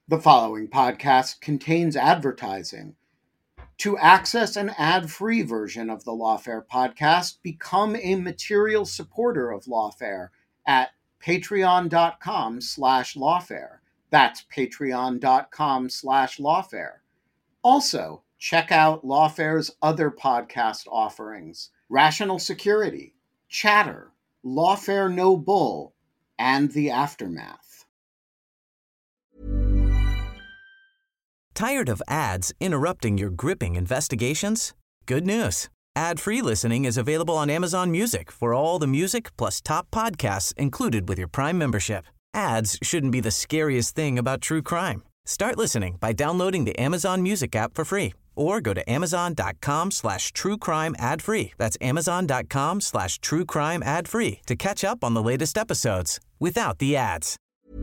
The following podcast contains advertising. To access an ad-free version of the Lawfare podcast, become a material supporter of Lawfare at patreon.com/lawfare. That's patreon.com/lawfare. Also, check out Lawfare's other podcast offerings: Rational Security, Chatter, Lawfare No Bull, and The Aftermath. Tired of ads interrupting your gripping investigations? Good news. Ad-free listening is available on Amazon Music for all the music plus top podcasts included with your Prime membership. Ads shouldn't be the scariest thing about true crime. Start listening by downloading the Amazon Music app for free or go to amazon.com/truecrime ad-free. That's amazon.com/truecrime ad-free to catch up on the latest episodes without the ads.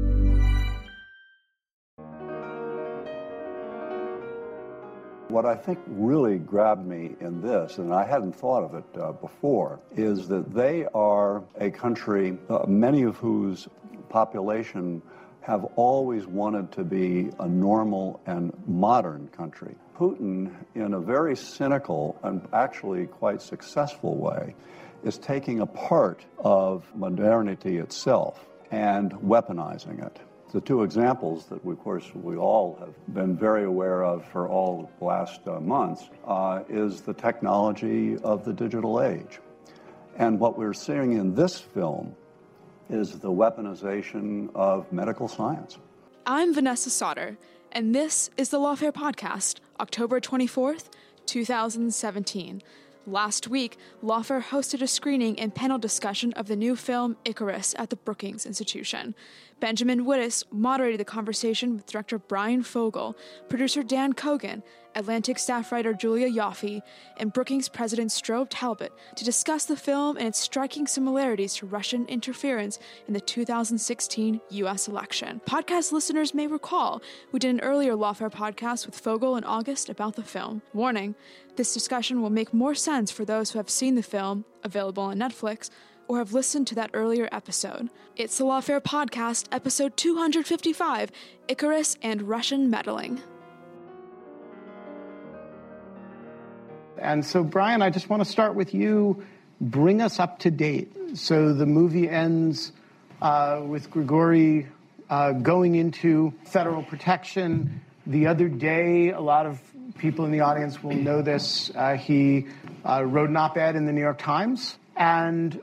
What I think really grabbed me in this, and I hadn't thought of it before, is that they are a country, many of whose population have always wanted to be a normal and modern country. Putin, in a very cynical and actually quite successful way, is taking a part of modernity itself and weaponizing it. The two examples that, of course, we all have been very aware of for all the last months is the technology of the digital age. And what we're seeing in this film is the weaponization of medical science. I'm Vanessa Sauter, and this is the Lawfare Podcast, October 24th, 2017. Last week, Lawfare hosted a screening and panel discussion of the new film Icarus at the Brookings Institution. Benjamin Wittes moderated the conversation with director Bryan Fogel, producer Dan Kogan, Atlantic staff writer Julia Yaffe, and Brookings president Strobe Talbot to discuss the film and its striking similarities to Russian interference in the 2016 U.S. election. Podcast listeners may recall we did an earlier Lawfare podcast with Fogel in August about the film. Warning, this discussion will make more sense for those who have seen the film, available on Netflix, or have listened to that earlier episode. It's the Lawfare Podcast, episode 255, Icarus and Russian Meddling. And so, Bryan, I just want to start with you. Bring us up to date. So the movie ends with Grigory going into federal protection. The other day, a lot of people in the audience will know this, he wrote an op-ed in the New York Times. And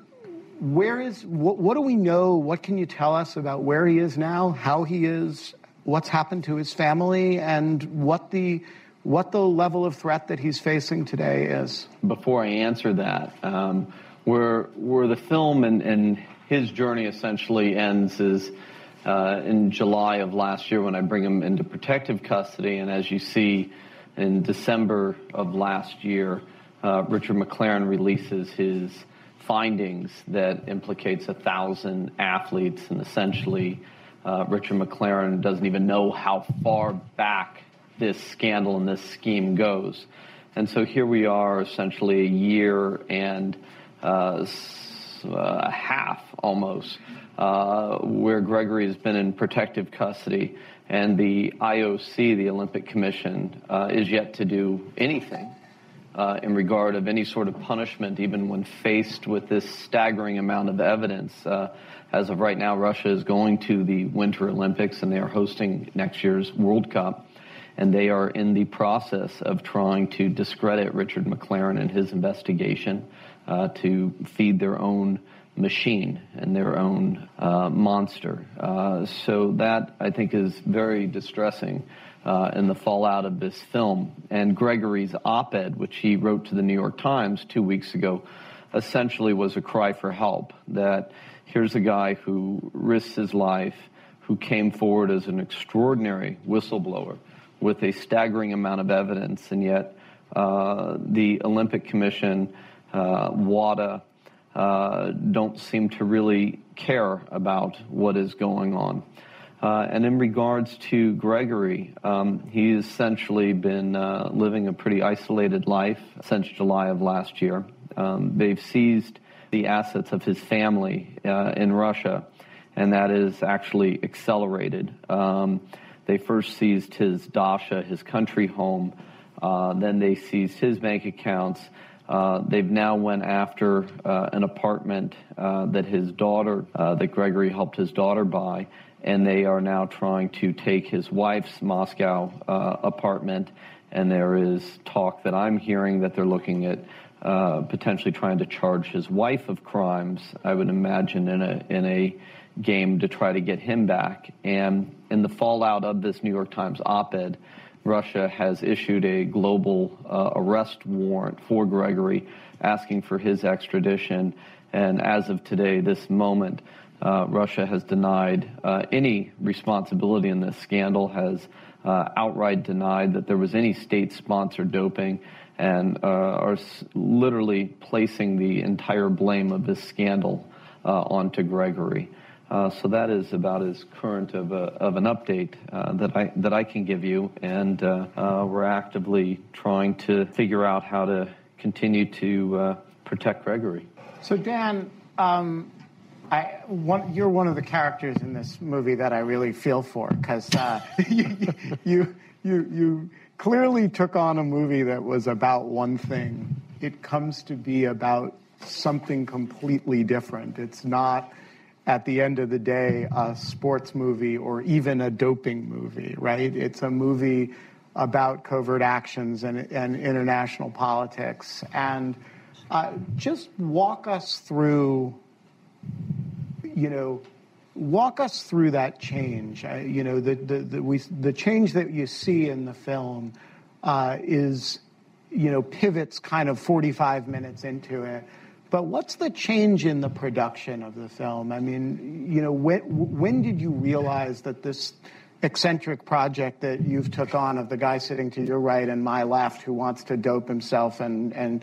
what do we know? What can you tell us about where he is now, how he is, what's happened to his family, and what the level of threat that he's facing today is? Before I answer that, where the film and his journey essentially ends is in July of last year when I bring him into protective custody. And as you see, in December of last year, Richard McLaren releases his findings that implicates 1,000 athletes, and essentially Richard McLaren doesn't even know how far back this scandal and this scheme goes. And so here we are, essentially a year and a half almost, where Grigory has been in protective custody, and the IOC, the Olympic Commission, is yet to do anything in regard of any sort of punishment, even when faced with this staggering amount of evidence. As of right now, Russia is going to the Winter Olympics, and they are hosting next year's World Cup. And they are in the process of trying to discredit Richard McLaren and his investigation to feed their own machine and their own monster. So that, I think, is very distressing in the fallout of this film. And Grigory's op-ed, which he wrote to the New York Times 2 weeks ago, essentially was a cry for help, that here's a guy who risks his life, who came forward as an extraordinary whistleblower with a staggering amount of evidence, and yet the Olympic Commission, WADA, don't seem to really care about what is going on. And in regards to Grigory, he's essentially been living a pretty isolated life since July of last year. They've seized the assets of his family in Russia, and that is actually accelerated. They first seized his dacha, his country home. Then they seized his bank accounts. They've now went after an apartment that his daughter, that Gregory helped his daughter buy, and they are now trying to take his wife's Moscow apartment. And there is talk that I'm hearing that they're looking at potentially trying to charge his wife of crimes, I would imagine, in a game to try to get him back. And in the fallout of this New York Times op-ed, Russia has issued a global arrest warrant for Gregory, asking for his extradition. And as of today, this moment, Russia has denied any responsibility in this scandal, has outright denied that there was any state-sponsored doping, and are literally placing the entire blame of this scandal onto Gregory. So that is about as current of an update that I can give you, and we're actively trying to figure out how to continue to protect Gregory. So Dan, you're one of the characters in this movie that I really feel for, because you clearly took on a movie that was about one thing. It comes to be about something completely different. It's not, at the end of the day, a sports movie or even a doping movie, right? It's a movie about covert actions and international politics. And just walk us through, walk us through that change. The change that you see in the film is, pivots kind of 45 minutes into it. But what's the change in the production of the film? I mean, when did you realize that this eccentric project that you've took on of the guy sitting to your right and my left who wants to dope himself and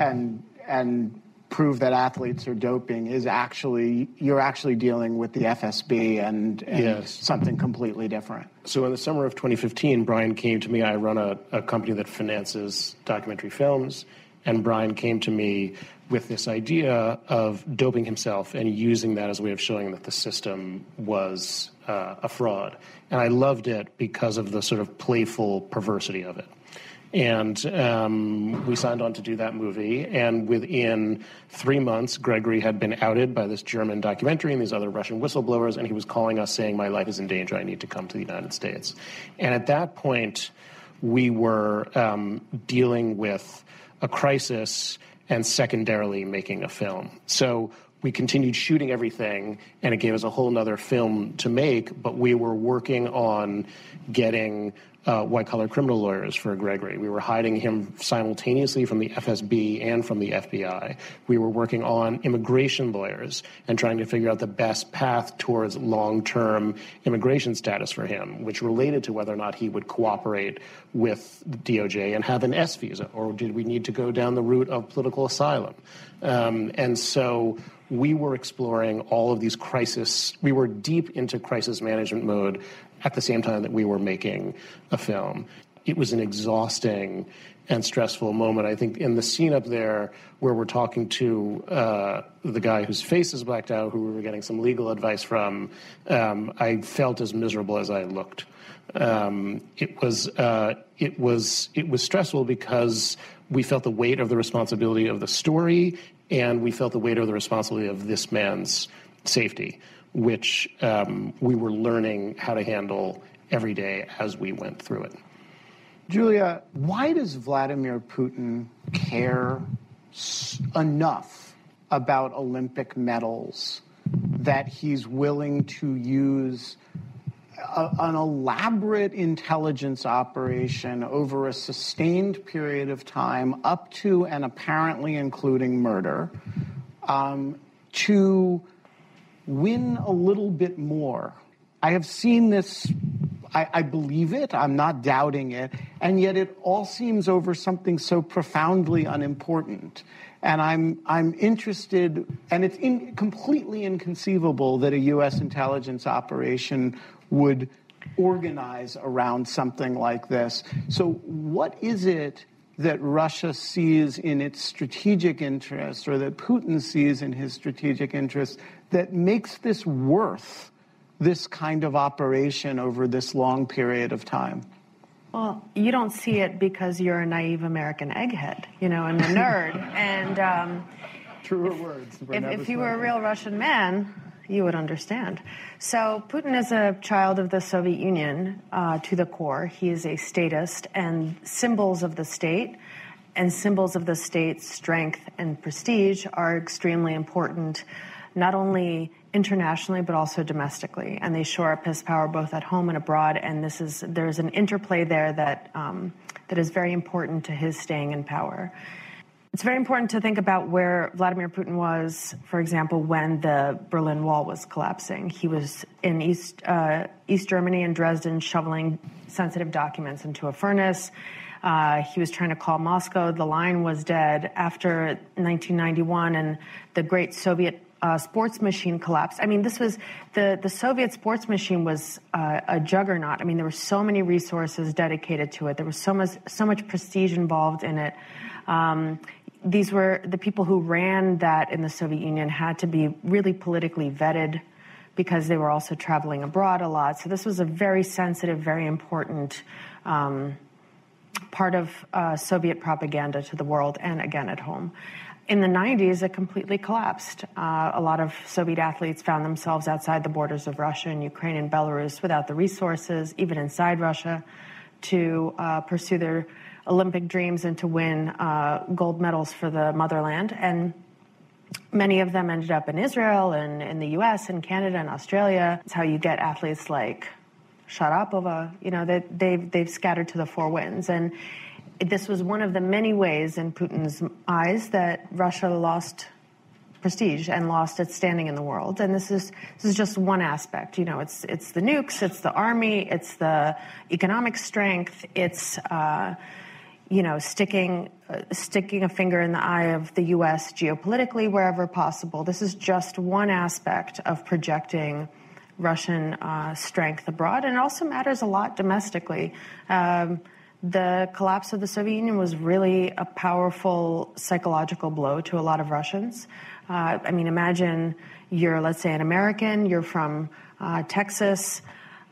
prove that athletes are doping is you're actually dealing with the FSB and yes. something completely different? So in the summer of 2015, Brian came to me. I run a company that finances documentary films, and Brian came to me with this idea of doping himself and using that as a way of showing that the system was a fraud. And I loved it because of the sort of playful perversity of it. And we signed on to do that movie, and within 3 months, Gregory had been outed by this German documentary and these other Russian whistleblowers, and he was calling us saying, "My life is in danger, I need to come to the United States." And at that point, we were dealing with a crisis and secondarily making a film. So we continued shooting everything, and it gave us a whole nother film to make, but we were working on getting white-collar criminal lawyers for Gregory. We were hiding him simultaneously from the FSB and from the FBI. We were working on immigration lawyers and trying to figure out the best path towards long-term immigration status for him, which related to whether or not he would cooperate with the DOJ and have an S visa, or did we need to go down the route of political asylum? And so we were exploring all of these crisis. We were deep into crisis management mode at the same time that we were making a film. It was an exhausting and stressful moment. I think in the scene up there where we're talking to the guy whose face is blacked out, who we were getting some legal advice from, I felt as miserable as I looked. It was stressful because we felt the weight of the responsibility of the story, and we felt the weight of the responsibility of this man's safety, which we were learning how to handle every day as we went through it. Julia, why does Vladimir Putin care enough about Olympic medals that he's willing to use an elaborate intelligence operation over a sustained period of time, up to and apparently including murder, to win a little bit more? I have seen this. I believe it. I'm not doubting it. And yet it all seems over something so profoundly unimportant. And I'm interested, and it's completely inconceivable that a U.S. intelligence operation would organize around something like this. So what is it that Russia sees in its strategic interests, or that Putin sees in his strategic interests, that makes this worth this kind of operation over this long period of time? Well, you don't see it because you're a naive American egghead, and a nerd. And truer words. If you were a real Russian man, you would understand. So Putin is a child of the Soviet Union to the core. He is a statist, and symbols of the state and symbols of the state's strength and prestige are extremely important, not only internationally but also domestically. And they shore up his power both at home and abroad. And there's an interplay there that is very important to his staying in power. It's very important to think about where Vladimir Putin was, for example, when the Berlin Wall was collapsing. He was in East Germany in Dresden shoveling sensitive documents into a furnace. He was trying to call Moscow. The line was dead after 1991, and the great Soviet sports machine collapsed. I mean, this was the Soviet sports machine was a juggernaut. I mean, there were so many resources dedicated to it. There was so much prestige involved in it. These were the people who ran that in the Soviet Union had to be really politically vetted because they were also traveling abroad a lot. So this was a very sensitive, very important part of Soviet propaganda to the world and again at home. In the 90s, it completely collapsed. A lot of Soviet athletes found themselves outside the borders of Russia and Ukraine and Belarus without the resources, even inside Russia, to pursue their Olympic dreams and to win gold medals for the motherland. And many of them ended up in Israel and in the US and Canada and Australia. It's how you get athletes like Sharapova, they've scattered to the four winds. And this was one of the many ways in Putin's eyes that Russia lost prestige and lost its standing in the world. And this is just one aspect. It's the nukes, it's the army, it's the economic strength, it's sticking a finger in the eye of the U.S. geopolitically wherever possible. This is just one aspect of projecting Russian strength abroad, and it also matters a lot domestically. The collapse of the Soviet Union was really a powerful psychological blow to a lot of Russians. Imagine you're, let's say, an American, you're from Texas,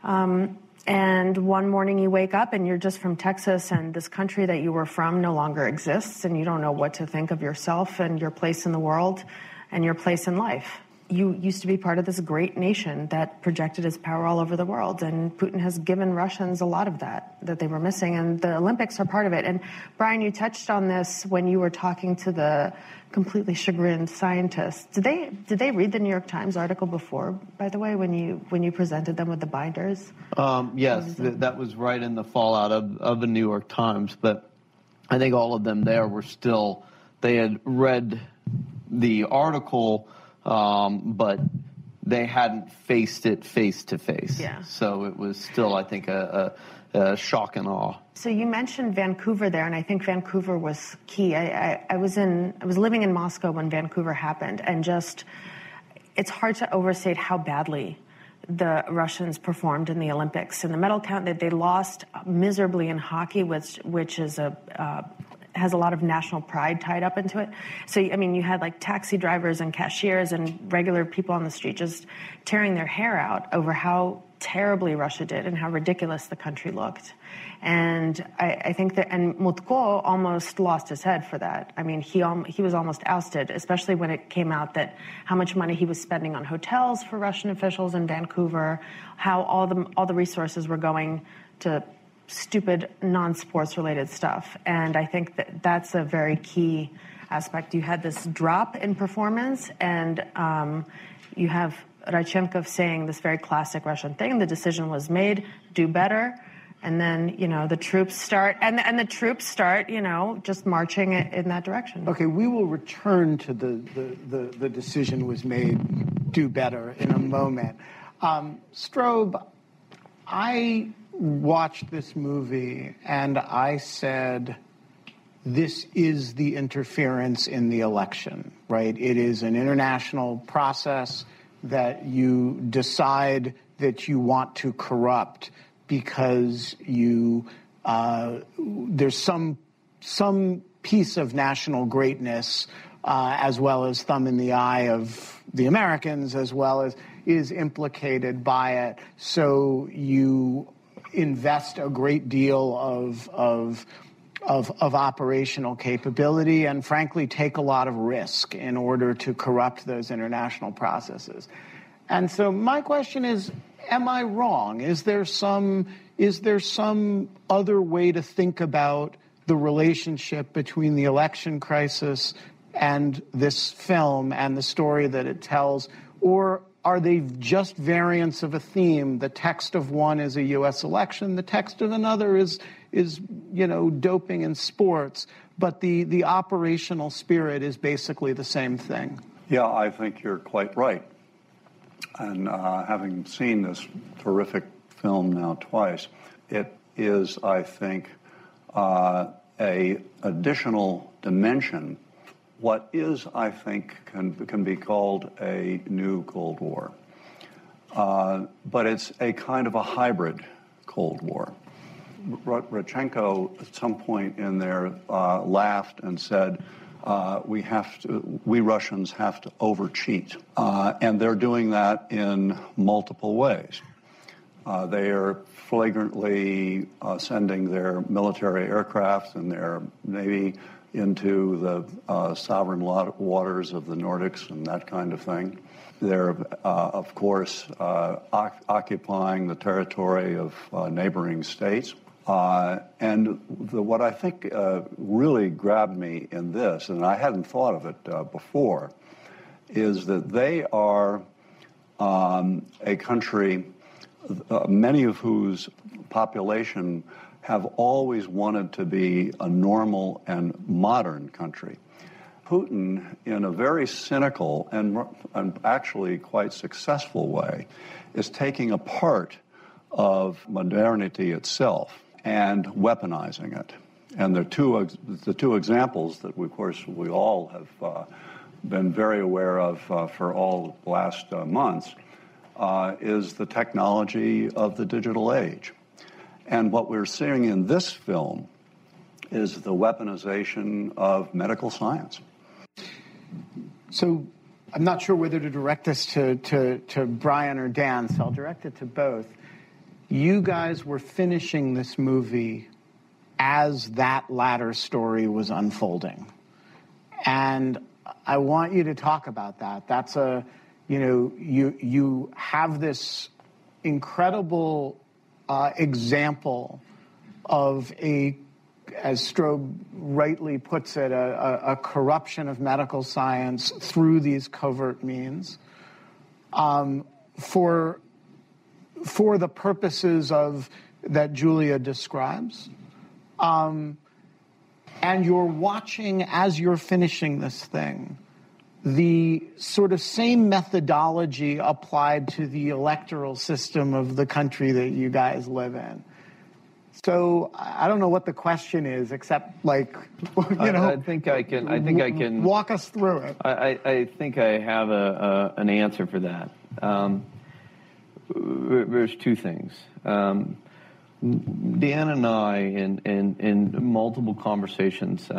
and one morning you wake up and you're just from Texas, and this country that you were from no longer exists, and you don't know what to think of yourself and your place in the world and your place in life. You used to be part of this great nation that projected its power all over the world, and Putin has given Russians a lot of that they were missing, and the Olympics are part of it. And Brian, you touched on this when you were talking to the completely chagrined scientists. Did they read the New York Times article before, by the way, when you presented them with the binders? Yes, that was right in the fallout of the New York Times, but I think all of them there were still, they had read the article, but they hadn't faced it face to face. Yeah. So it was still, I think, a shock and awe. So you mentioned Vancouver there, and I think Vancouver was key. I was living in Moscow when Vancouver happened, and it's hard to overstate how badly the Russians performed in the Olympics. In the medal count, they lost miserably in hockey, which is has a lot of national pride tied up into it. So, you had like taxi drivers and cashiers and regular people on the street just tearing their hair out over how terribly Russia did and how ridiculous the country looked. And I think that, and Mutko almost lost his head for that. He was almost ousted, especially when it came out that how much money he was spending on hotels for Russian officials in Vancouver, how all the resources were going to stupid non-sports related stuff. And I think that's a very key aspect. You had this drop in performance, and you have Rodchenkov saying this very classic Russian thing: the decision was made, do better. And then, the troops start, and the troops start, just marching in that direction. Okay, we will return to the decision was made, do better, in a moment. Strobe, I watched this movie and I said, this is the interference in the election, right? It is an international process that you decide that you want to corrupt because there's some piece of national greatness as well as thumb in the eye of the Americans, as well as, is implicated by it. So you invest a great deal of operational capability and, frankly, take a lot of risk in order to corrupt those international processes. And so my question is, am I wrong? Is there some other way to think about the relationship between the election crisis and this film and the story that it tells? Or are they just variants of a theme? The text of one is a U.S. election. The text of another is doping in sports. But the operational spirit is basically the same thing. Yeah, I think you're quite right. And having seen this terrific film now twice, it is, I think, a additional dimension. What is, I think, can be called a new Cold War. But it's a kind of a hybrid Cold War. Rodchenko, at some point in there, laughed and said, we Russians have to overcheat. And they're doing that in multiple ways. They are flagrantly sending their military aircraft and their Navy into the sovereign waters of the Nordics and that kind of thing. They're, of course, occupying the territory of neighboring states. And what I think really grabbed me in this, and I hadn't thought of it before, is that they are a country, many of whose population have always wanted to be a normal and modern country. Putin, in a very cynical and actually quite successful way, is taking a part of modernity itself and weaponizing it. And the two examples that, of course, we all have been very aware of for all the last months is the technology of the digital age. And what we're seeing in this film is the weaponization of medical science. So I'm not sure whether to direct this to Brian or Dan, so I'll direct it to both. You guys were finishing this movie as that latter story was unfolding. And I want you to talk about that. That's you have this incredible example of as Strobe rightly puts it, a corruption of medical science through these covert means for the purposes of that Julia describes. And you're watching, as you're finishing this thing, the sort of same methodology applied to the electoral system of the country that you guys live in. So I don't know what the question is, except I think I can walk us through it. I think I have an answer for that. There's two things. Dan and I, in multiple conversations,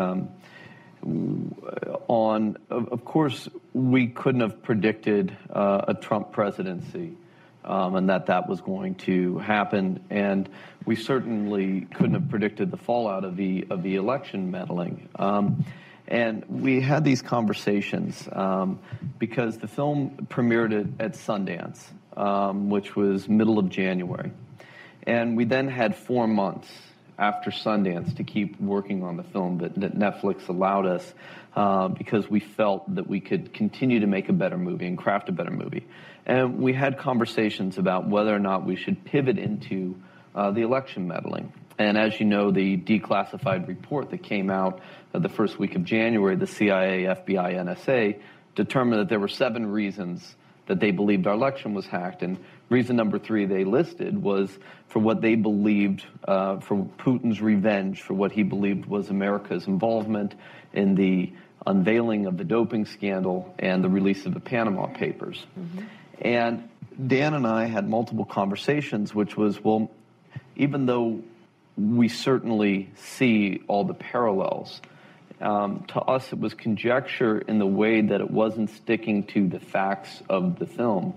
of course, we couldn't have predicted a Trump presidency. And that was going to happen, and we certainly couldn't have predicted the fallout of the election meddling. And we had these conversations because the film premiered at Sundance, which was middle of January, and we then had 4 months after Sundance to keep working on the film that Netflix allowed us because we felt that we could continue to make a better movie and craft a better movie. And we had conversations about whether or not we should pivot into the election meddling. And as you know, the declassified report that came out the first week of January, the CIA, FBI, NSA, determined that there were 7 reasons that they believed our election was hacked. And reason number 3 they listed was for what they believed, for Putin's revenge, for what he believed was America's involvement in the unveiling of the doping scandal and the release of the Panama Papers. Mm-hmm. And Dan and I had multiple conversations, which was, well, even though we certainly see all the parallels, to us it was conjecture in the way that it wasn't sticking to the facts of the film.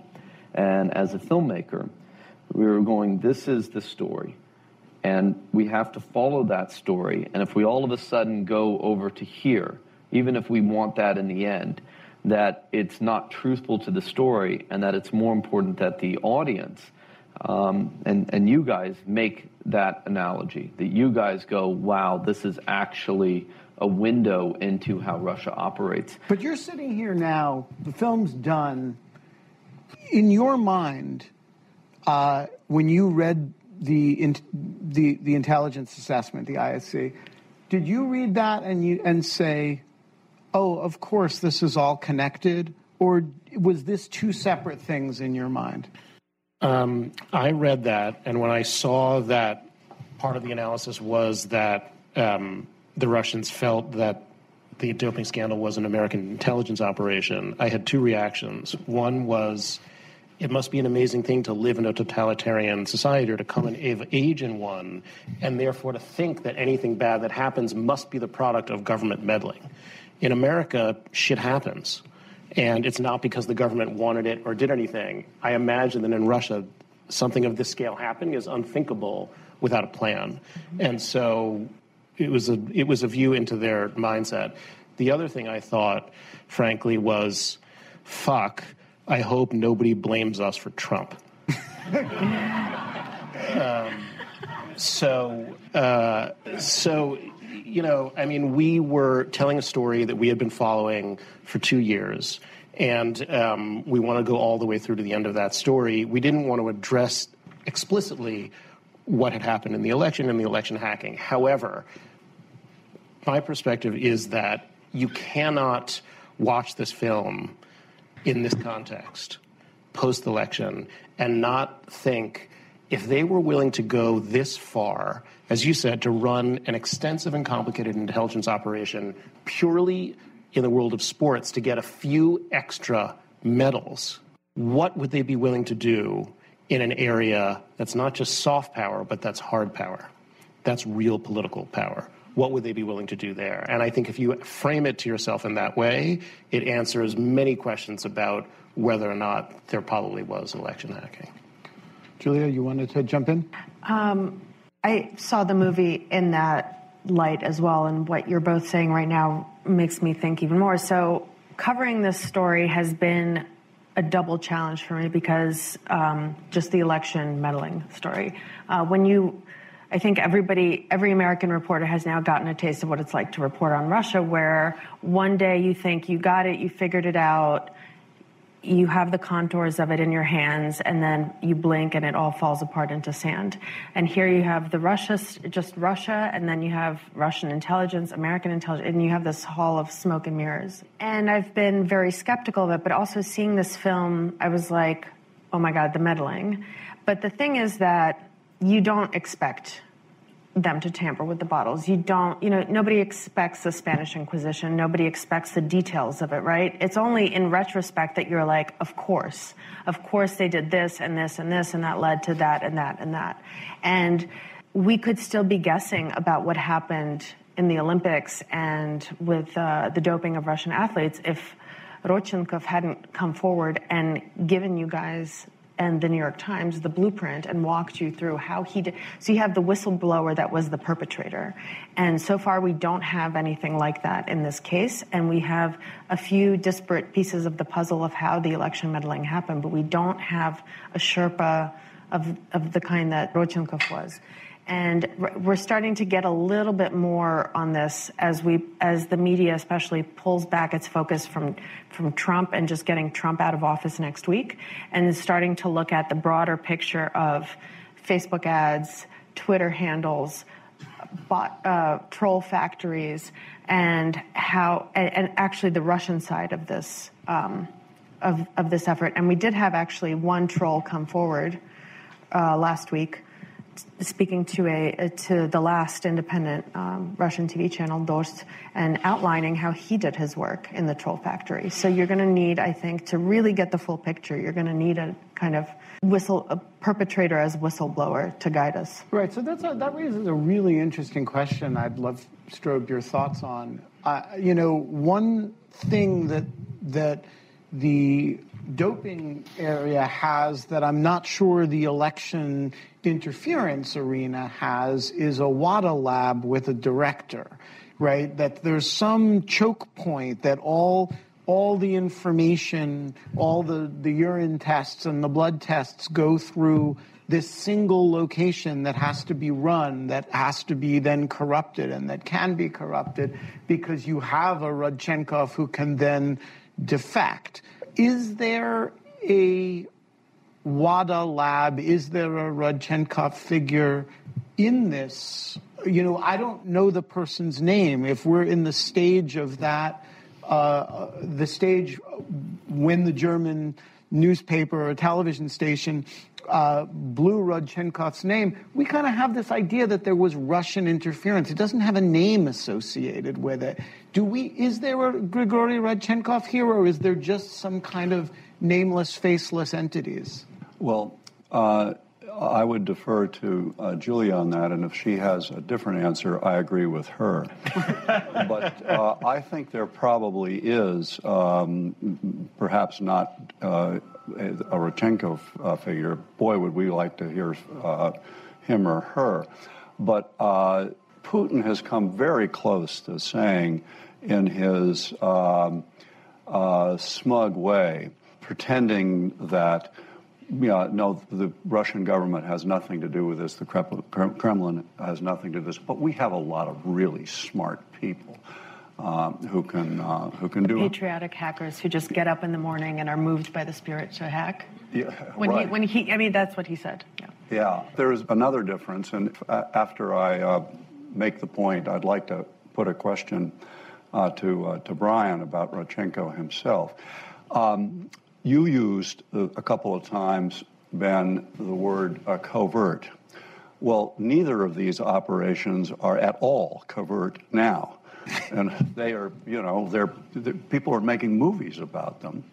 And as a filmmaker, we were going, this is the story. And we have to follow that story. And if we all of a sudden go over to here, even if we want that in the end, that it's not truthful to the story, and that it's more important that the audience and you guys make that analogy, that you guys go, wow, this is actually a window into how Russia operates. But you're sitting here now, the film's done. In your mind, when you read the intelligence assessment, the ISC, did you read that and say, oh, of course, this is all connected? Or was this two separate things in your mind? I read that, and when I saw that part of the analysis was that the Russians felt that the doping scandal was an American intelligence operation, I had two reactions. One was, it must be an amazing thing to live in a totalitarian society or to come of age in one, and therefore to think that anything bad that happens must be the product of government meddling. In America, shit happens. And it's not because the government wanted it or did anything. I imagine that in Russia, something of this scale happening is unthinkable without a plan. And so it was a view into their mindset. The other thing I thought, frankly, was, fuck, I hope nobody blames us for Trump. You know, I mean, we were telling a story that we had been following for 2 years, and we want to go all the way through to the end of that story. We didn't want to address explicitly what had happened in the election and the election hacking. However, my perspective is that you cannot watch this film in this context, post-election, and not think, if they were willing to go this far, as you said, to run an extensive and complicated intelligence operation purely in the world of sports to get a few extra medals, what would they be willing to do in an area that's not just soft power, but that's hard power? That's real political power. What would they be willing to do there? And I think if you frame it to yourself in that way, it answers many questions about whether or not there probably was election hacking. Julia, you wanted to jump in? I saw the movie in that light as well, and what you're both saying right now makes me think even more. So covering this story has been a double challenge for me because just the election meddling story. I think every American reporter has now gotten a taste of what it's like to report on Russia, where one day you think you got it, you figured it out, you have the contours of it in your hands, and then you blink and it all falls apart into sand. And here you have just Russia, and then you have Russian intelligence, American intelligence, and you have this hall of smoke and mirrors. And I've been very skeptical of it, but also seeing this film, I was like, oh my God, the meddling. But the thing is that you don't expect them to tamper with the bottles. Nobody expects the Spanish Inquisition. Nobody expects the details of it, right? It's only in retrospect that you're like, of course they did this and this and this, and that led to that and that and that. And we could still be guessing about what happened in the Olympics and with the doping of Russian athletes if Rodchenkov hadn't come forward and given you guys and the New York Times the blueprint and walked you through how he did. So you have the whistleblower that was the perpetrator. And so far we don't have anything like that in this case. And we have a few disparate pieces of the puzzle of how the election meddling happened, but we don't have a Sherpa of the kind that Rodchenkov was. And we're starting to get a little bit more on this as the media especially pulls back its focus from Trump and just getting Trump out of office next week, and is starting to look at the broader picture of Facebook ads, Twitter handles, troll factories, and actually the Russian side of this of this effort. And we did have actually one troll come forward last week, speaking to the last independent Russian TV channel, Dost, and outlining how he did his work in the troll factory. So you're going to need, I think, to really get the full picture, you're going to need a kind of a perpetrator as whistleblower to guide us. Right. So that raises a really interesting question. I'd love, Strobe, your thoughts on. One thing that the doping area has that I'm not sure the election interference arena has is a WADA lab with a director, right? That there's some choke point that all the information, all the urine tests and the blood tests go through this single location that has to be run, that has to be then corrupted, and that can be corrupted because you have a Rodchenkov who can then defect. Is there a WADA lab? Is there a Rodchenkov figure in this? You know, I don't know the person's name. If we're in the stage of that, the stage when the German newspaper or television station blew Rodchenkov's name, we kind of have this idea that there was Russian interference. It doesn't have a name associated with it. Is there a Grigory Rodchenkov here, or is there just some kind of nameless, faceless entities? Well, I would defer to Julia on that, and if she has a different answer, I agree with her. But I think there probably is, perhaps not a Rodchenkov figure. Boy, would we like to hear him or her. But Putin has come very close to saying in his smug way, pretending that no, the Russian government has nothing to do with this. The Kremlin has nothing to do with this. But we have a lot of really smart people who can do it. Patriotic hackers who just get up in the morning and are moved by the spirit to hack. Yeah, When he, that's what he said. Yeah. Yeah. There's another difference, and after I make the point, I'd like to put a question to Brian about Rodchenko himself. You used a couple of times, Ben, the word covert. Well, neither of these operations are at all covert now. And they are, people are making movies about them.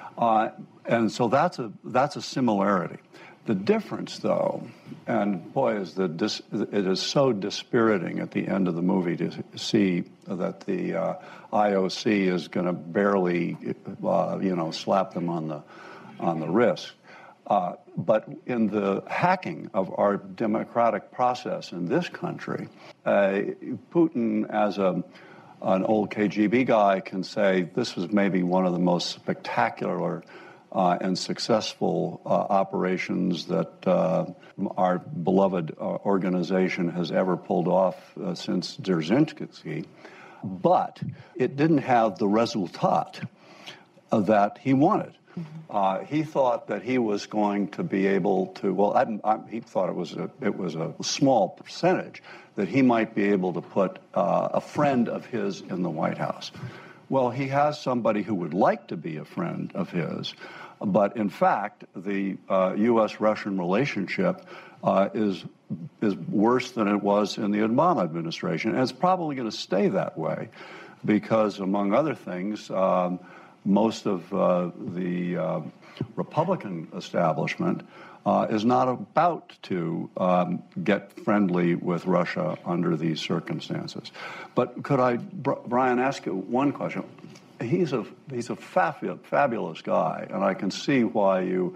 And so that's a similarity. The difference, though, and boy, it is so dispiriting at the end of the movie to see that the IOC is going to barely, slap them on the wrist. But in the hacking of our democratic process in this country, Putin, as an old KGB guy, can say this was maybe one of the most spectacular and successful operations that our beloved organization has ever pulled off since Dzerzhinsky, but it didn't have the result that he wanted. He thought that he was going to be able to. He thought it was a small percentage that he might be able to put a friend of his in the White House. Well, he has somebody who would like to be a friend of his, but in fact, the U.S.-Russian relationship is worse than it was in the Obama administration, and it's probably going to stay that way, because among other things, most of the Republican establishment is not about to get friendly with Russia under these circumstances. But could I, Brian, ask you one question? He's a fabulous guy, and I can see why you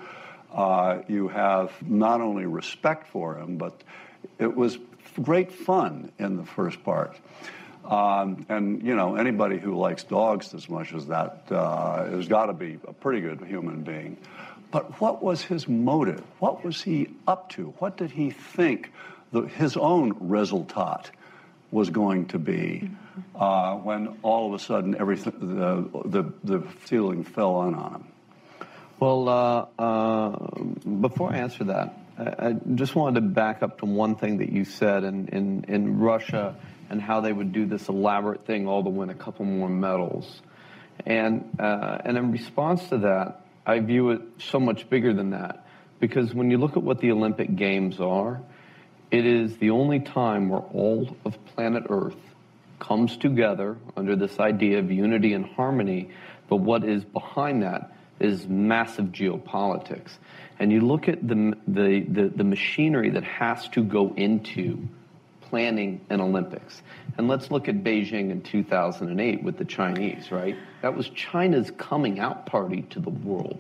have not only respect for him, but it was great fun in the first part. And, anybody who likes dogs as much as that has got to be a pretty good human being. But what was his motive? What was he up to? What did he think his own resultat was going to be when all of a sudden everything, the ceiling fell on him? Well, before I answer that, I just wanted to back up to one thing that you said in Russia and how they would do this elaborate thing all to win a couple more medals. And in response to that, I view it so much bigger than that, because when you look at what the Olympic Games are, it is the only time where all of planet Earth comes together under this idea of unity and harmony, but what is behind that is massive geopolitics. And you look at the machinery that has to go into planning an Olympics. And let's look at Beijing in 2008 with the Chinese, right? That was China's coming out party to the world.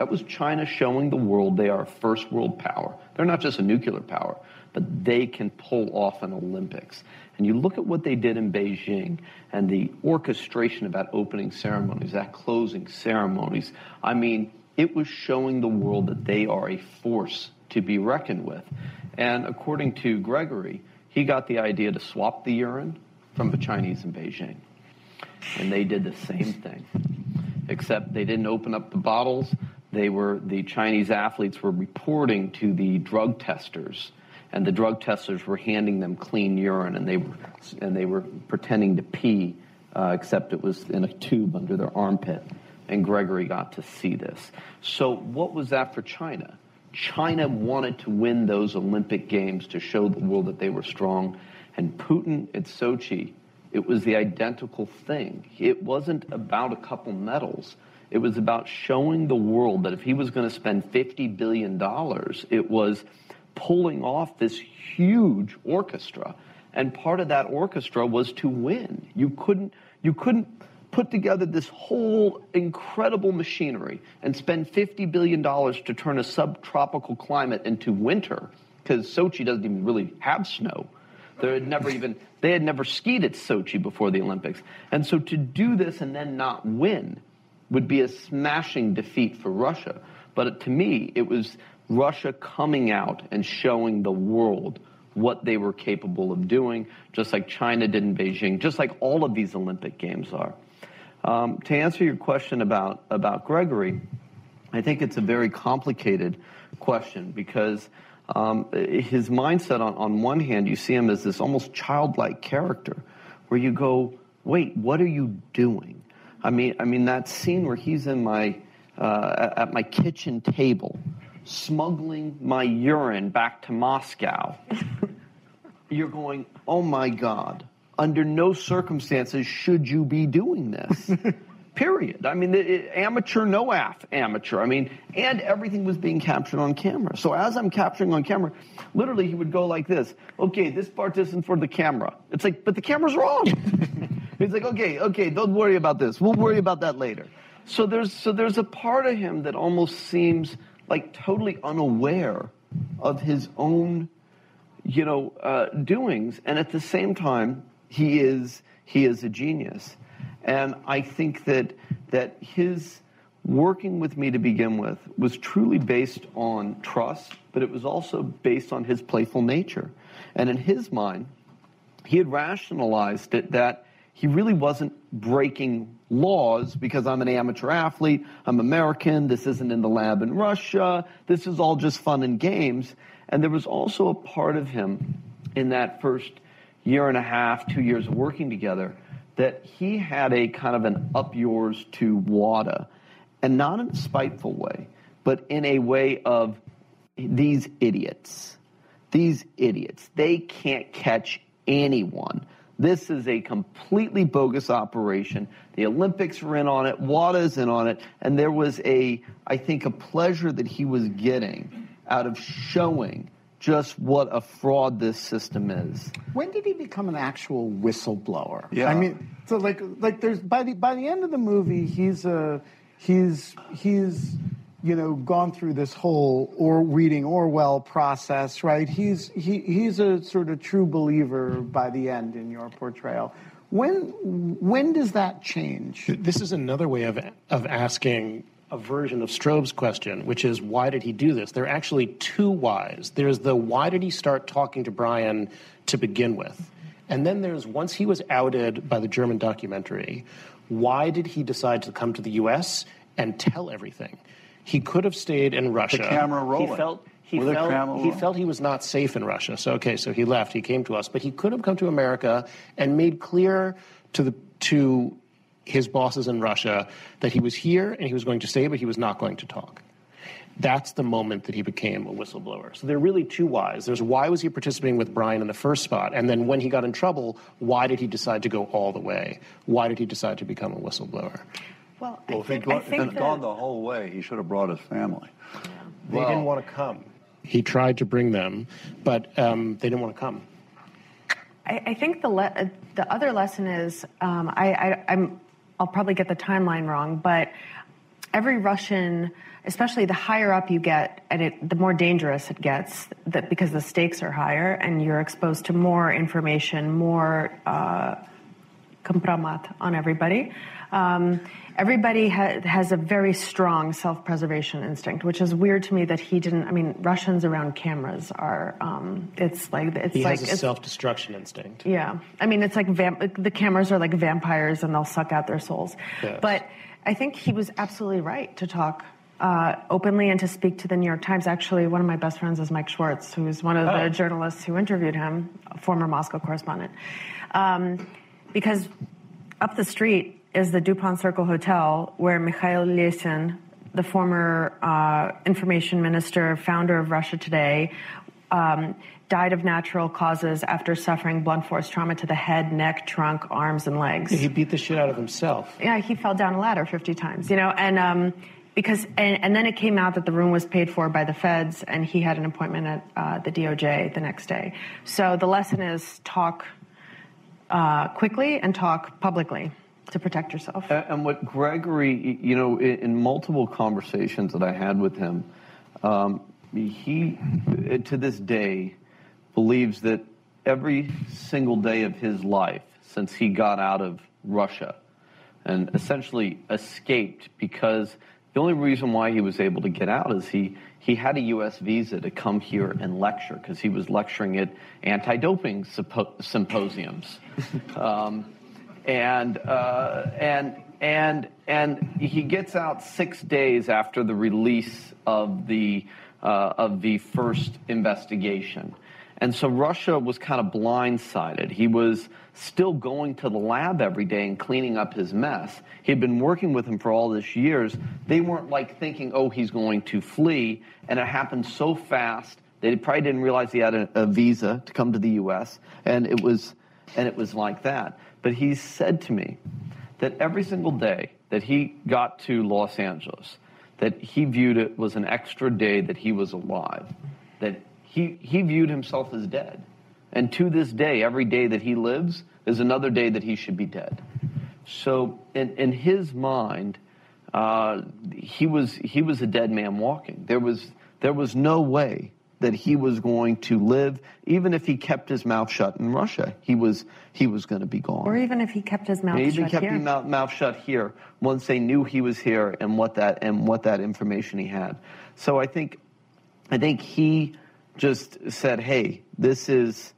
That was China showing the world they are a first world power. They're not just a nuclear power, but they can pull off an Olympics. And you look at what they did in Beijing and the orchestration of that opening ceremonies, that closing ceremonies. I mean, it was showing the world that they are a force to be reckoned with. And according to Gregory, he got the idea to swap the urine from the Chinese in Beijing. And they did the same thing, except they didn't open up the bottles. The Chinese athletes were reporting to the drug testers, and the drug testers were handing them clean urine, and they were pretending to pee, except it was in a tube under their armpit. And Gregory got to see this. So what was that for China? China wanted to win those Olympic Games to show the world that they were strong. And Putin at Sochi, it was the identical thing. It wasn't about a couple medals. It was about showing the world that if he was going to spend $50 billion, it was pulling off this huge orchestra. And part of that orchestra was to win. You couldn't put together this whole incredible machinery and spend $50 billion to turn a subtropical climate into winter, because Sochi doesn't even really have snow. They had never skied at Sochi before the Olympics. And so to do this and then not win would be a smashing defeat for Russia. But to me, it was Russia coming out and showing the world what they were capable of doing, just like China did in Beijing, just like all of these Olympic Games are. To answer your question about Gregory, I think it's a very complicated question because his mindset, on one hand, you see him as this almost childlike character where you go, wait, what are you doing? I mean that scene where he's in at my kitchen table smuggling my urine back to Moscow. You're going, oh my God. Under no circumstances should you be doing this, period. I mean, amateur, no amateur. I mean, and everything was being captured on camera. So as I'm capturing on camera, literally he would go like this. Okay, this part isn't for the camera. It's like, but the camera's wrong. He's like, okay, don't worry about this. We'll worry about that later. So there's a part of him that almost seems like totally unaware of his own, doings. And at the same time, he is a genius. And I think that his working with me to begin with was truly based on trust, but it was also based on his playful nature. And in his mind, he had rationalized it that he really wasn't breaking laws because I'm an amateur athlete, I'm American, this isn't in the lab in Russia, this is all just fun and games. And there was also a part of him in that first year and a half, 2 years of working together, that he had a kind of an up yours to WADA, and not in a spiteful way, but in a way of these idiots, they can't catch anyone. This is a completely bogus operation. The Olympics are in on it, WADA is in on it, and there was I think a pleasure that he was getting out of showing just what a fraud this system is. When did he become an actual whistleblower? Yeah. I mean, so like there's by the end of the movie, he's gone through this whole reading Orwell process, right? He's a sort of true believer by the end in your portrayal. When does that change? This is another way of asking a version of Strobe's question, which is, why did he do this? There are actually two whys. There's the why did he start talking to Brian to begin with? And then there's, once he was outed by the German documentary, why did he decide to come to the U.S. and tell everything? He could have stayed in Russia. The camera rolling. He felt he was not safe in Russia. So he left. He came to us. But he could have come to America and made clear to his bosses in Russia that he was here and he was going to stay, but he was not going to talk. That's the moment that he became a whistleblower. So there are really two whys. There's why was he participating with Brian in the first spot? And then when he got in trouble, why did he decide to go all the way? Why did he decide to become a whistleblower? Well, if he'd gone the whole way, he should have brought his family. Yeah. They didn't want to come. He tried to bring them, but they didn't want to come. I think the other lesson is I'll probably get the timeline wrong, but every Russian, especially the higher up you get, and the more dangerous it gets, because the stakes are higher and you're exposed to more information, more compromat on everybody. Everybody has a very strong self-preservation instinct, which is weird to me that he didn't. I mean, Russians around cameras are. He has a self-destruction instinct. Yeah, I mean, it's like the cameras are like vampires, and they'll suck out their souls. Yes. But I think he was absolutely right to talk openly and to speak to the New York Times. Actually, one of my best friends is Mike Schwartz, who's one of the journalists who interviewed him, a former Moscow correspondent, because up the street is the DuPont Circle Hotel, where Mikhail Lesin, the former information minister, founder of Russia Today, died of natural causes after suffering blunt force trauma to the head, neck, trunk, arms, and legs. He beat the shit out of himself. Yeah, he fell down a ladder 50 times, and then it came out that the room was paid for by the feds, and he had an appointment at the DOJ the next day. So the lesson is talk quickly and talk publicly to protect yourself. And what Gregory, in multiple conversations that I had with him, he, to this day, believes that every single day of his life since he got out of Russia and essentially escaped, because the only reason why he was able to get out is he had a U.S. visa to come here and lecture, because he was lecturing at anti-doping symposiums. And he gets out 6 days after the release of the first investigation. And so Russia was kind of blindsided. He was still going to the lab every day and cleaning up his mess. He'd been working with him for all these years. They weren't like thinking, oh, he's going to flee. And it happened so fast, they probably didn't realize he had a visa to come to the U.S. And it was like that. But he said to me that every single day that he got to Los Angeles, that he viewed it was an extra day that he was alive, that he viewed himself as dead. And to this day, every day that he lives is another day that he should be dead. So in his mind, he was a dead man walking. There was no way that he was going to live, even if he kept his mouth shut in Russia. He was going to be gone. Or even if he kept his mouth shut here. Even kept his mouth shut here once they knew he was here and what that information he had. So I think he just said, "Hey, this is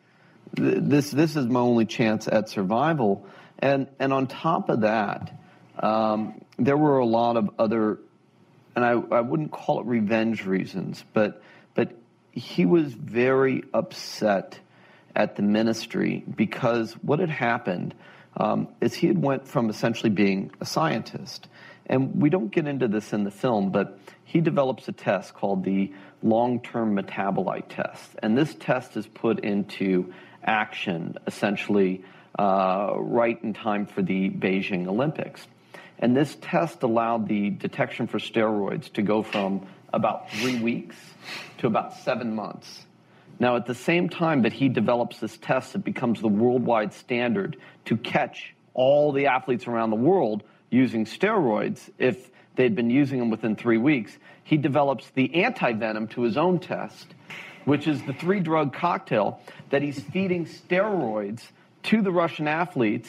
my only chance at survival." And on top of that, there were a lot of other, and I wouldn't call it revenge reasons, but he was very upset at the ministry, because what had happened is he had went from essentially being a scientist, and we don't get into this in the film, but he develops a test called the long-term metabolite test, and this test is put into action essentially right in time for the Beijing Olympics. And this test allowed the detection for steroids to go from about 3 weeks to about 7 months. Now, at the same time that he develops this test, it becomes the worldwide standard to catch all the athletes around the world using steroids if they'd been using them within 3 weeks. He develops the anti-venom to his own test, which is the 3-drug cocktail that he's feeding steroids to the Russian athletes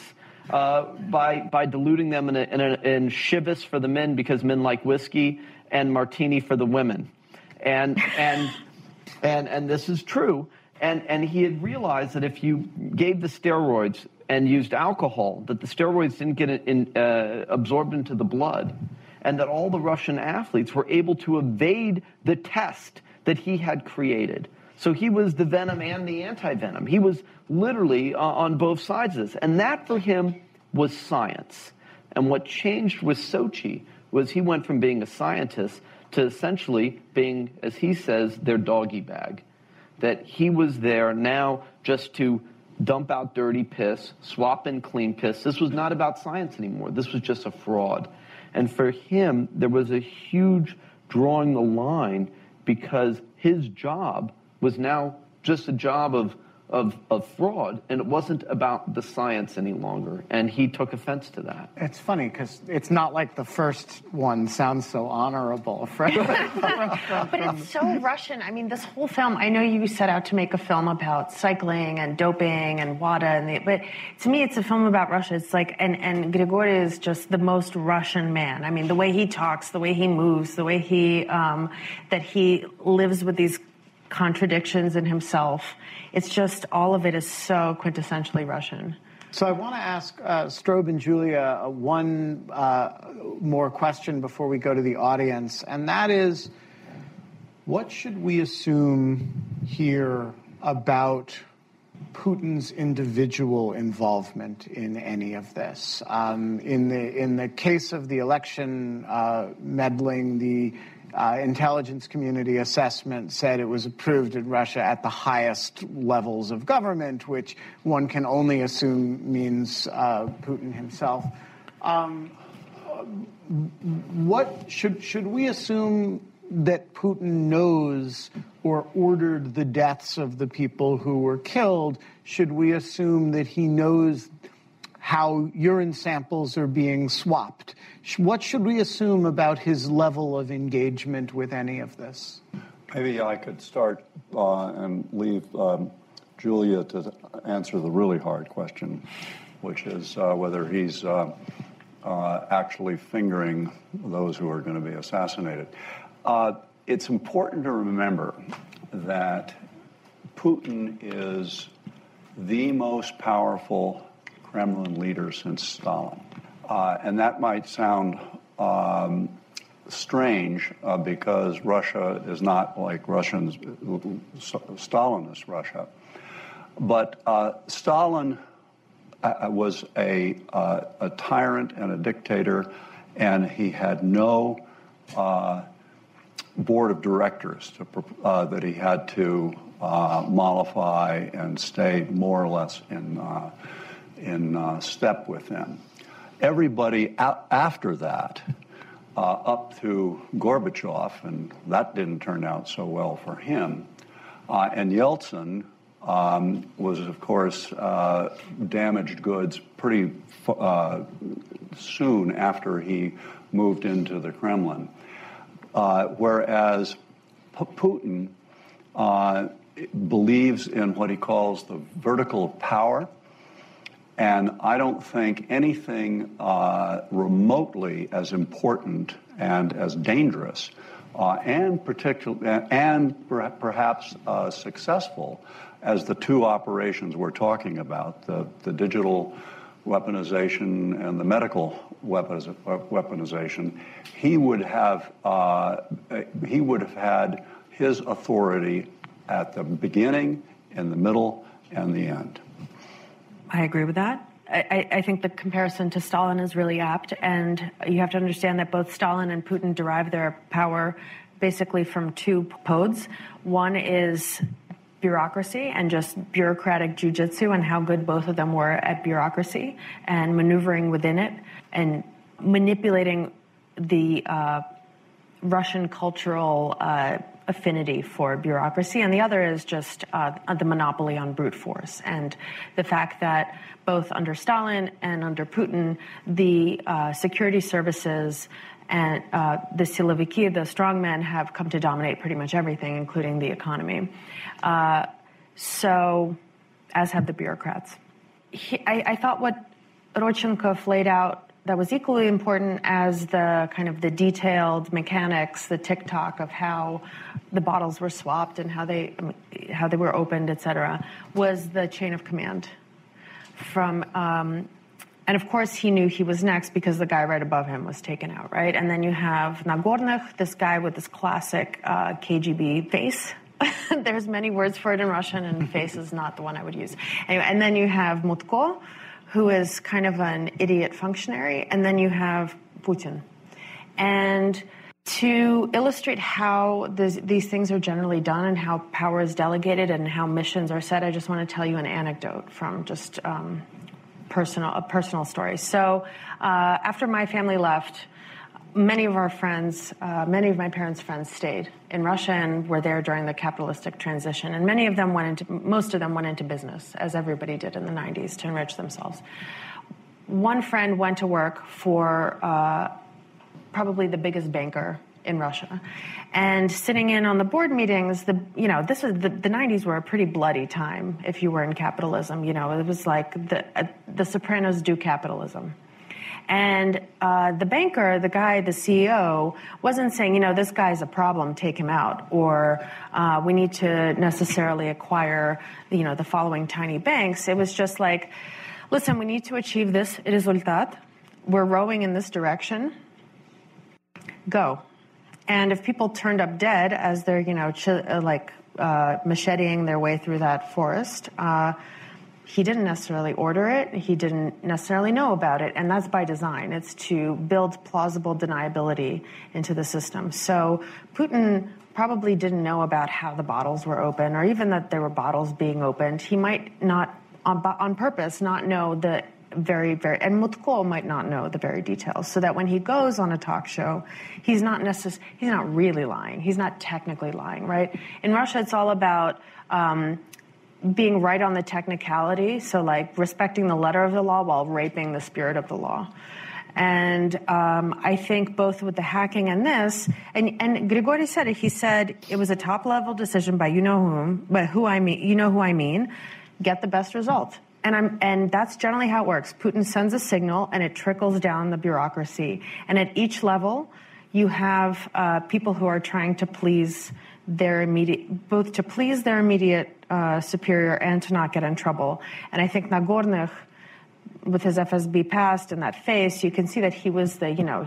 by diluting them in Chivas for the men, because men like whiskey, and martini for the women. And this is true. And he had realized that if you gave the steroids and used alcohol, that the steroids didn't get absorbed into the blood, and that all the Russian athletes were able to evade the test that he had created. So he was the venom and the anti-venom. He was literally on both sides of this. And that for him was science. And what changed with Sochi was he went from being a scientist to essentially being, as he says, their doggy bag. That he was there now just to dump out dirty piss, swap in clean piss. This was not about science anymore. This was just a fraud. And for him, there was a huge drawing the line, because his job was now just a job of fraud, and it wasn't about the science any longer, and he took offense to that. It's funny because it's not like the first one sounds so honorable. But it's so Russian. I mean, this whole film, I know you set out to make a film about cycling and doping and WADA, but to me it's a film about Russia. It's like, and Grigory is just the most Russian man. I mean, the way he talks, the way he moves, the way that he lives with these contradictions in himself. It's just, all of it is so quintessentially Russian. So I want to ask Strobe and Julia one more question before we go to the audience, and that is, what should we assume here about Putin's individual involvement in any of this? In the case of the election meddling, the intelligence community assessment said it was approved in Russia at the highest levels of government, which one can only assume means Putin himself. What should we assume that Putin knows or ordered the deaths of the people who were killed? Should we assume that he knows how urine samples are being swapped? What should we assume about his level of engagement with any of this? Maybe I could start and leave Julia to answer the really hard question, which is whether he's actually fingering those who are going to be assassinated. It's important to remember that Putin is the most powerful Kremlin leader since Stalin. And that might sound strange because Russia is not like Stalinist Russia. But Stalin was a tyrant and a dictator, and he had no board of directors that he had to mollify and stay more or less in step with them. Everybody after that, up to Gorbachev, and that didn't turn out so well for him, and Yeltsin was, of course, damaged goods pretty soon after he moved into the Kremlin. Whereas Putin believes in what he calls the vertical of power, and I don't think anything remotely as important and as dangerous and perhaps successful as the two operations we're talking about, the digital weaponization and the medical weaponization. He would have had his authority at the beginning, in the middle, and the end. I agree with that. I think the comparison to Stalin is really apt, and you have to understand that both Stalin and Putin derive their power basically from two pods. One is bureaucracy and just bureaucratic jujitsu, and how good both of them were at bureaucracy and maneuvering within it and manipulating the Russian cultural affinity for bureaucracy, and the other is just the monopoly on brute force, and the fact that both under Stalin and under Putin, the security services and the siloviki, the strongmen, have come to dominate pretty much everything, including the economy. So, as have the bureaucrats. I thought what Rodchenkov laid out that was equally important as the kind of the detailed mechanics, the tick-tock of how the bottles were swapped and how they were opened, etc., was the chain of command. And of course he knew he was next because the guy right above him was taken out, right? And then you have Nagornych, this guy with this classic KGB face. There's many words for it in Russian, and face is not the one I would use. Anyway, and then you have Mutko, who is kind of an idiot functionary, and then you have Putin. And to illustrate how these things are generally done and how power is delegated and how missions are set, I just want to tell you an anecdote from just a personal story. So after my family left, many of our friends, many of my parents' friends stayed in Russia and were there during the capitalistic transition. And most of them went into business, as everybody did in the 90s, to enrich themselves. One friend went to work for probably the biggest banker in Russia. And sitting in on the board meetings, the 90s were a pretty bloody time if you were in capitalism. It was like the Sopranos do capitalism. And the banker, the guy, the CEO, wasn't saying, this guy's a problem, take him out, or we need to necessarily acquire, the following tiny banks. It was just like, listen, we need to achieve this resultat. We're rowing in this direction. Go. And if people turned up dead as they're, macheteing their way through that forest, he didn't necessarily order it. He didn't necessarily know about it. And that's by design. It's to build plausible deniability into the system. So Putin probably didn't know about how the bottles were open, or even that there were bottles being opened. He might not, on purpose, not know the very, and Mutko might not know the very details, so that when he goes on a talk show, he's not really lying. He's not technically lying, right? In Russia, it's all about being right on the technicality, so like respecting the letter of the law while raping the spirit of the law. And I think both with the hacking and this, and Grigori said it. He said it was a top-level decision by who I mean. Get the best result. And that's generally how it works. Putin sends a signal, and it trickles down the bureaucracy. And at each level, you have people who are trying to please their immediate superior and to not get in trouble. And I think Nagorny, with his FSB past and that face, you can see that he was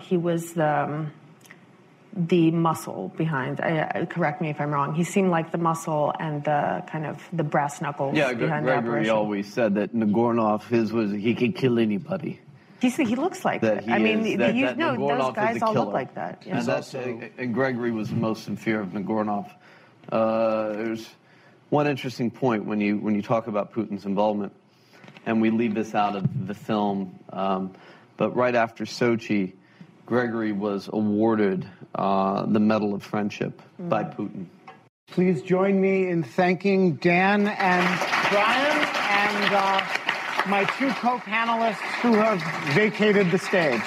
the muscle behind. Correct me if I'm wrong. He seemed like the muscle and the kind of the brass knuckles behind the operation. Gregory always said that Nagornov, he could kill anybody. He looks like that. Those guys all look like that. Yeah. And Gregory was the most in fear of Nagornov. There's one interesting point when you talk about Putin's involvement, and we leave this out of the film, but right after Sochi, Gregory was awarded the Medal of Friendship by Putin. Please join me in thanking Dan and Brian and my two co-panelists who have vacated the stage.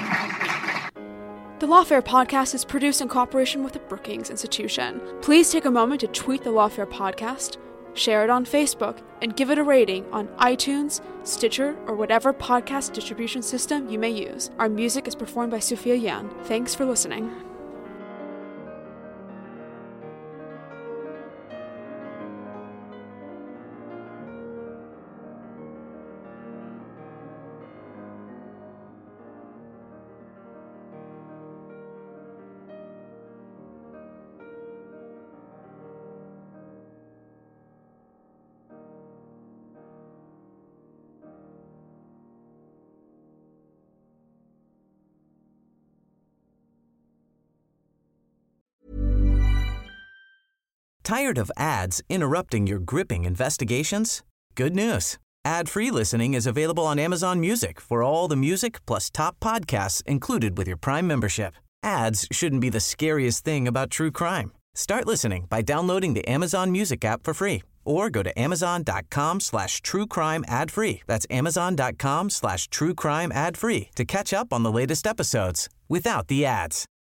The Lawfare podcast is produced in cooperation with the Brookings Institution. Please take a moment to tweet the Lawfare podcast, share it on Facebook, and give it a rating on iTunes, Stitcher, or whatever podcast distribution system you may use. Our music is performed by Sophia Yan. Thanks for listening. Tired of ads interrupting your gripping investigations? Good news. Ad-free listening is available on Amazon Music for all the music plus top podcasts included with your Prime membership. Ads shouldn't be the scariest thing about true crime. Start listening by downloading the Amazon Music app for free or go to amazon.com/truecrime ad-free. That's amazon.com/truecrime ad-free to catch up on the latest episodes without the ads.